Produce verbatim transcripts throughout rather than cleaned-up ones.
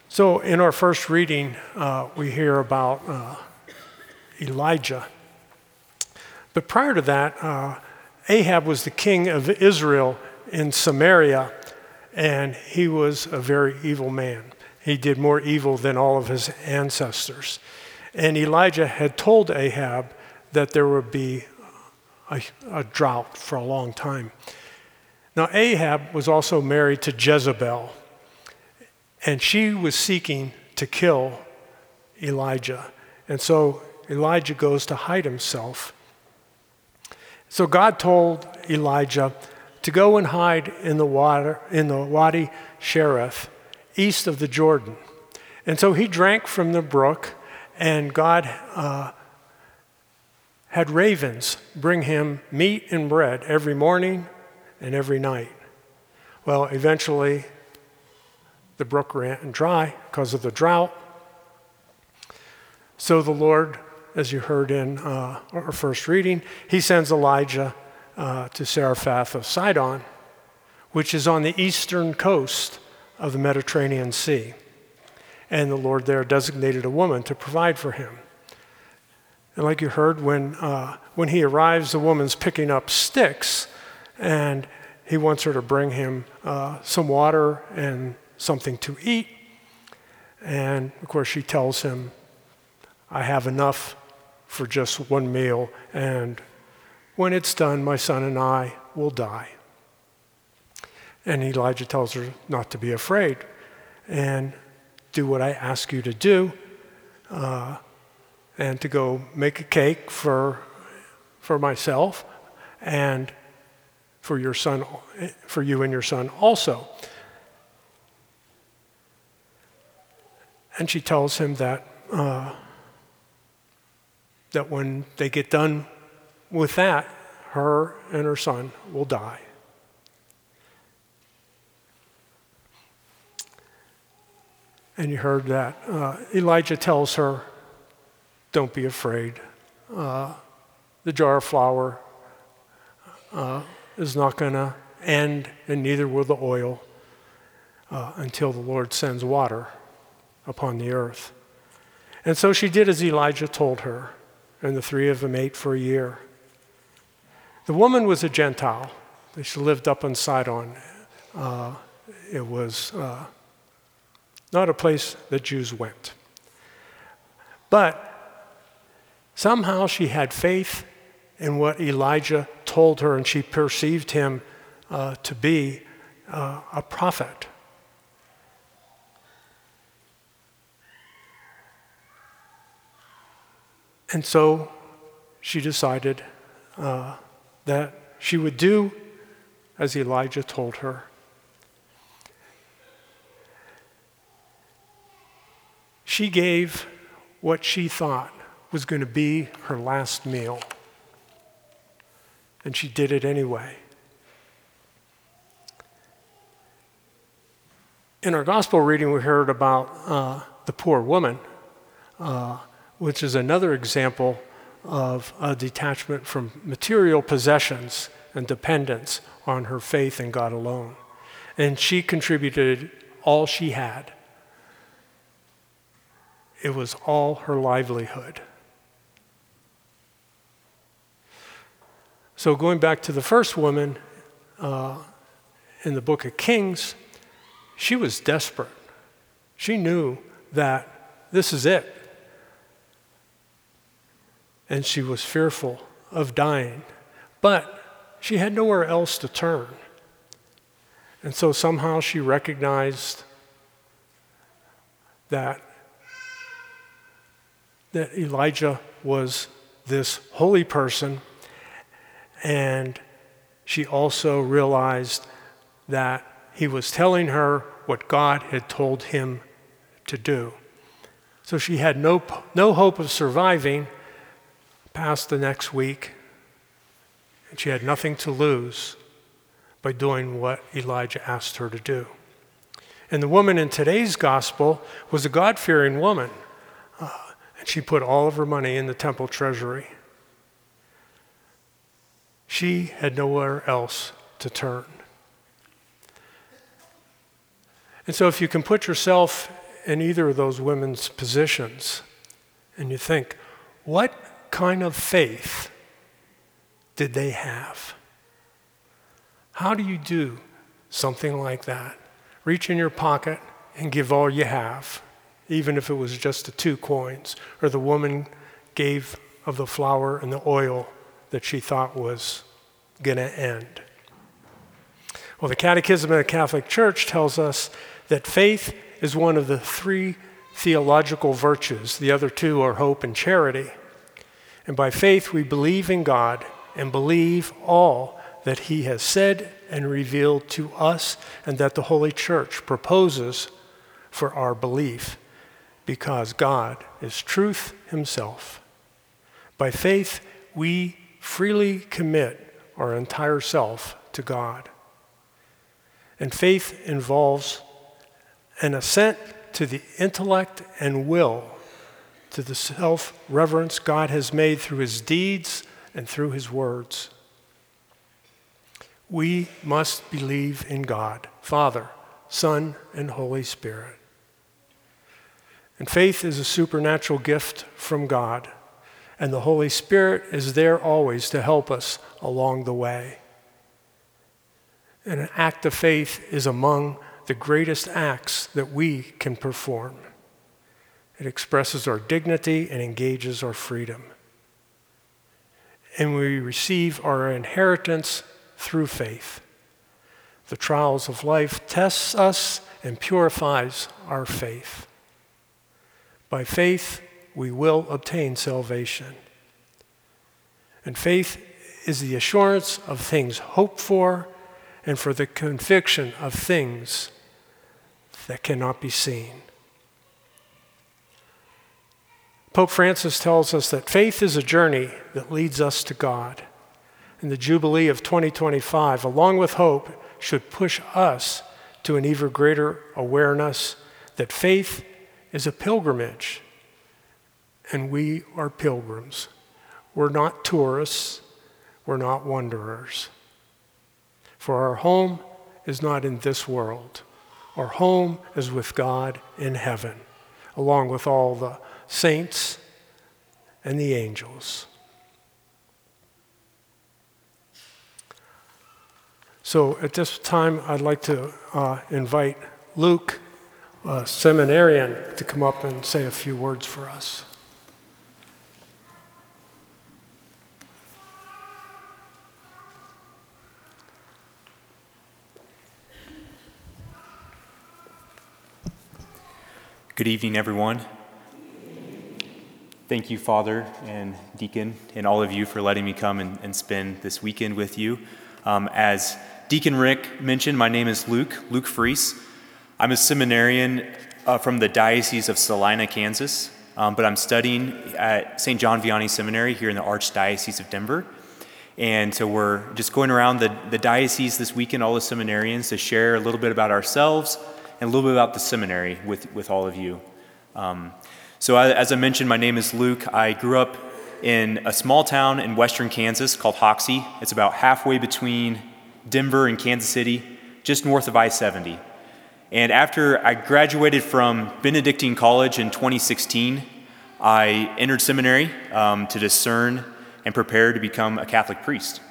So in our first reading, uh, we hear about uh, Elijah. But prior to that, uh, Ahab was the king of Israel in Samaria, and he was a very evil man. He did more evil than all of his ancestors. And Elijah had told Ahab that there would be a, a drought for a long time. Now, Ahab was also married to Jezebel, and she was seeking to kill Elijah. And so Elijah goes to hide himself. So God told Elijah to go and hide in the water, in the Wadi Cherith, east of the Jordan. And so he drank from the brook, and God uh, had ravens bring him meat and bread every morning and every night. Well, eventually, the brook ran dry because of the drought. So the Lord, as you heard in uh, our first reading, he sends Elijah uh, to Zarephath of Sidon, which is on the eastern coast of the Mediterranean Sea. And the Lord there designated a woman to provide for him. And like you heard, when, uh, when he arrives, the woman's picking up sticks, and he wants her to bring him uh, some water and something to eat. And of course, she tells him, I have enough for just one meal, and when it's done, my son and I will die. And Elijah tells her not to be afraid and do what I ask you to do, uh, and to go make a cake for, for myself and for your son, for you and your son also. And she tells him that uh, that when they get done with that, her and her son will die. And you heard that uh, Elijah tells her, don't be afraid. Uh, the jar of flour uh, is not going to end, and neither will the oil uh, until the Lord sends water upon the earth. And so she did as Elijah told her, and the three of them ate for a year. The woman was a Gentile. She lived up on Sidon. Uh, it was uh, not a place that Jews went. But somehow she had faith in what Elijah told her, and she perceived him uh, to be uh, a prophet. And so she decided uh, that she would do as Elijah told her. She gave what she thought was going to be her last meal. And she did it anyway. In our gospel reading, we heard about uh, the poor woman, uh, which is another example of a detachment from material possessions and dependence on her faith in God alone. And she contributed all she had. It was all her livelihood. So going back to the first woman uh, in the book of Kings, she was desperate. She knew that this is it. And she was fearful of dying. But she had nowhere else to turn. And so somehow she recognized that, that Elijah was this holy person. And she also realized that he was telling her what God had told him to do. So she had no, no hope of surviving past the next week, and she had nothing to lose by doing what Elijah asked her to do. And the woman in today's gospel was a God-fearing woman, uh, and she put all of her money in the temple treasury. She had nowhere else to turn. And so if you can put yourself in either of those women's positions and you think, what kind of faith did they have? How do you do something like that? Reach in your pocket and give all you have, even if it was just the two coins, or the woman gave of the flour and the oil that she thought was going to end. Well, the Catechism of the Catholic Church tells us that faith is one of the three theological virtues. The other two are hope and charity. And by faith, we believe in God and believe all that he has said and revealed to us, and that the Holy Church proposes for our belief, because God is truth himself. By faith, we freely commit our entire self to God. And faith involves an assent to the intellect and will to the self-reverence God has made through his deeds and through his words. We must believe in God, Father, Son, and Holy Spirit. And faith is a supernatural gift from God, and the Holy Spirit is there always to help us along the way. And an act of faith is among the greatest acts that we can perform. It expresses our dignity and engages our freedom. And we receive our inheritance through faith. The trials of life tests us and purifies our faith. By faith, we will obtain salvation. And faith is the assurance of things hoped for and for the conviction of things that cannot be seen. Pope Francis tells us that faith is a journey that leads us to God. And the Jubilee of twenty twenty-five, along with hope, should push us to an even greater awareness that faith is a pilgrimage, and we are pilgrims. We're not tourists, we're not wanderers. For our home is not in this world. Our home is with God in heaven, along with all the saints and the angels. So at this time, I'd like to uh, invite Luke, a seminarian, to come up and say a few words for us. Good evening, everyone. Thank you, Father and Deacon, and all of you for letting me come and, and spend this weekend with you. Um, as Deacon Rick mentioned, my name is Luke, Luke Fries. I'm a seminarian uh, from the Diocese of Salina, Kansas, um, but I'm studying at Saint John Vianney Seminary here in the Archdiocese of Denver. And so we're just going around the, the diocese this weekend, all the seminarians, to share a little bit about ourselves and a little bit about the seminary with, with all of you. Um, so as I mentioned, my name is Luke. I grew up in a small town in western Kansas called Hoxie. It's about halfway between Denver and Kansas City, just north of I seventy. And after I graduated from Benedictine College in twenty sixteen, I entered seminary um, to discern and prepare to become a Catholic priest.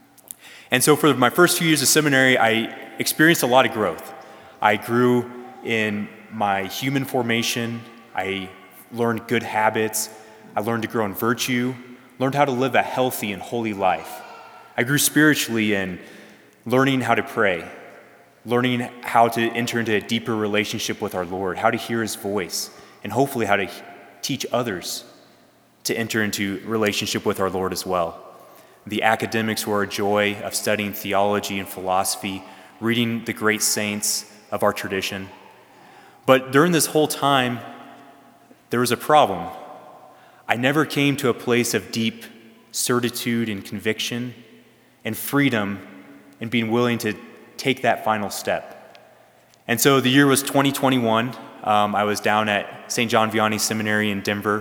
And so for my first few years of seminary, I experienced a lot of growth. I grew in my human formation. I learned good habits. I learned to grow in virtue, learned how to live a healthy and holy life. I grew spiritually in learning how to pray, learning how to enter into a deeper relationship with our Lord, how to hear his voice, and hopefully how to teach others to enter into relationship with our Lord as well. The academics were a joy of studying theology and philosophy, reading the great saints of our tradition. But during this whole time, there was a problem. I never came to a place of deep certitude and conviction and freedom and being willing to take that final step. And so the year was twenty twenty-one. Um, I was down at Saint John Vianney Seminary in Denver,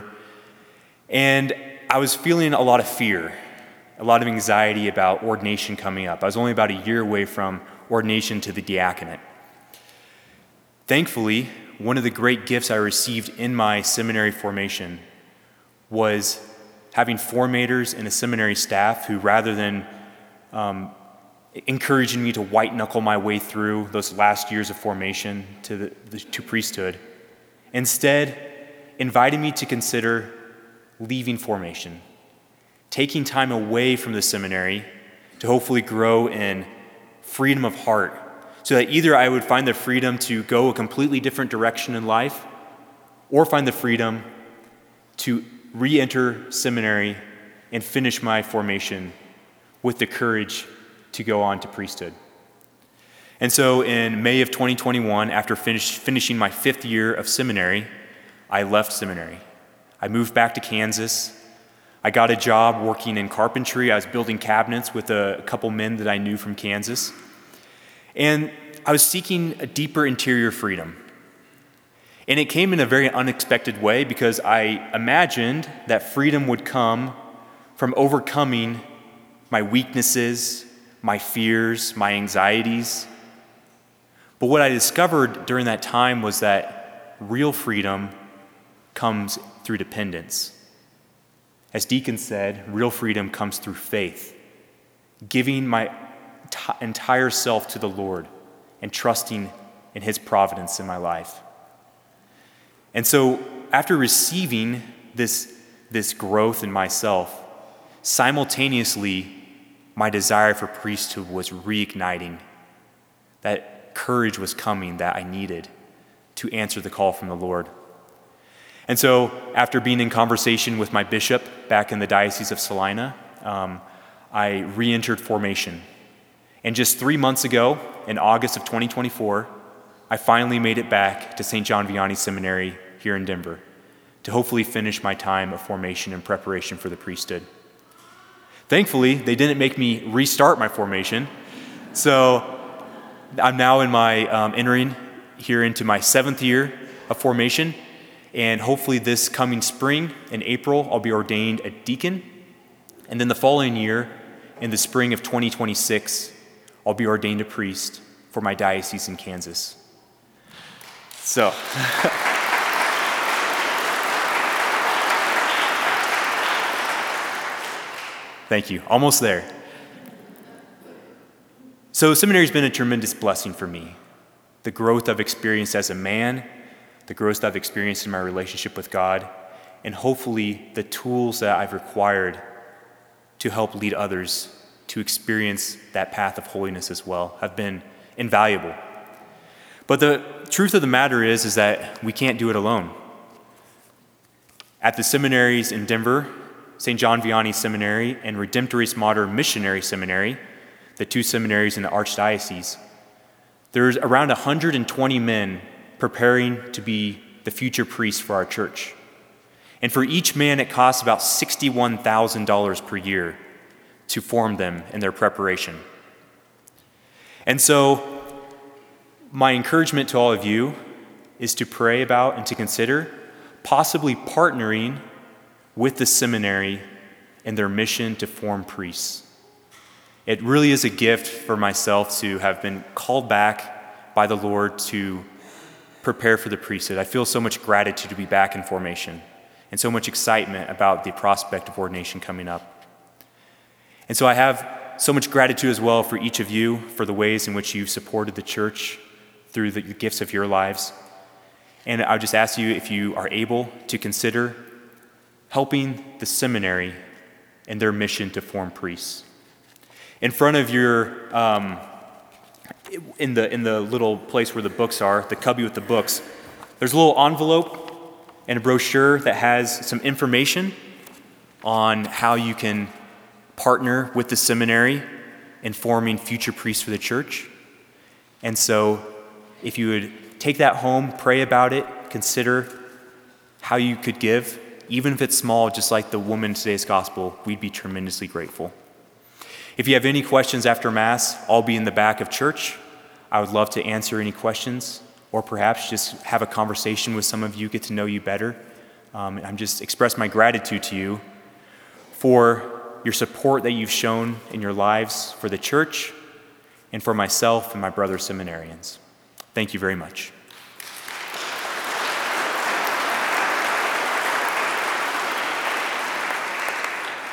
and I was feeling a lot of fear, a lot of anxiety about ordination coming up. I was only about a year away from ordination to the diaconate. Thankfully, one of the great gifts I received in my seminary formation was having formators and a seminary staff who, rather than um, encouraging me to white knuckle my way through those last years of formation to, the, the, to priesthood, instead invited me to consider leaving formation, taking time away from the seminary to hopefully grow in freedom of heart, so that either I would find the freedom to go a completely different direction in life, or find the freedom to re-enter seminary and finish my formation with the courage to go on to priesthood. And so in May of twenty twenty-one, after finish, finishing my fifth year of seminary, I left seminary. I moved back to Kansas. I got a job working in carpentry. I was building cabinets with a couple men that I knew from Kansas. And I was seeking a deeper interior freedom. And it came in a very unexpected way, because I imagined that freedom would come from overcoming my weaknesses, my fears, my anxieties. But what I discovered during that time was that real freedom comes through dependence. As Deacon said, real freedom comes through faith, giving my t- entire self to the Lord and trusting in His providence in my life. And so after receiving this, this growth in myself, simultaneously, my desire for priesthood was reigniting. That courage was coming that I needed to answer the call from the Lord. And so after being in conversation with my bishop back in the Diocese of Salina, um, I re-entered formation. And just three months ago, in August of twenty twenty-four, I finally made it back to Saint John Vianney Seminary here in Denver to hopefully finish my time of formation and preparation for the priesthood. Thankfully, they didn't make me restart my formation. So I'm now in my um, entering here into my seventh year of formation. And hopefully this coming spring, in April, I'll be ordained a deacon. And then the following year, in the spring of twenty twenty-six, I'll be ordained a priest for my diocese in Kansas. So, thank you. Almost there. So seminary's been a tremendous blessing for me. The growth I've experienced as a man, the growth I've experienced in my relationship with God, and hopefully the tools that I've required to help lead others to experience that path of holiness as well have been invaluable. But the truth of the matter is, is that we can't do it alone. At the seminaries in Denver, Saint John Vianney Seminary and Redemptoris Mater Missionary Seminary, the two seminaries in the Archdiocese, there's around one hundred twenty men preparing to be the future priests for our church. And for each man, it costs about sixty-one thousand dollars per year to form them in their preparation. And so my encouragement to all of you is to pray about and to consider possibly partnering with the seminary in their mission to form priests. It really is a gift for myself to have been called back by the Lord to prepare for the priesthood. I feel so much gratitude to be back in formation and so much excitement about the prospect of ordination coming up. And so I have so much gratitude as well for each of you for the ways in which you've supported the church through the gifts of your lives. And I would just ask you, if you are able, to consider helping the seminary in their mission to form priests. In front of your, um, in the in the little place where the books are, the cubby with the books, there's a little envelope and a brochure that has some information on how you can partner with the seminary in forming future priests for the church. And so if you would take that home, pray about it, consider how you could give, even if it's small, just like the woman in today's gospel, we'd be tremendously grateful. If you have any questions after Mass, I'll be in the back of church. I would love to answer any questions, or perhaps just have a conversation with some of you, get to know you better. Um, I'm just express my gratitude to you for your support that you've shown in your lives for the church and for myself and my brother seminarians. Thank you very much.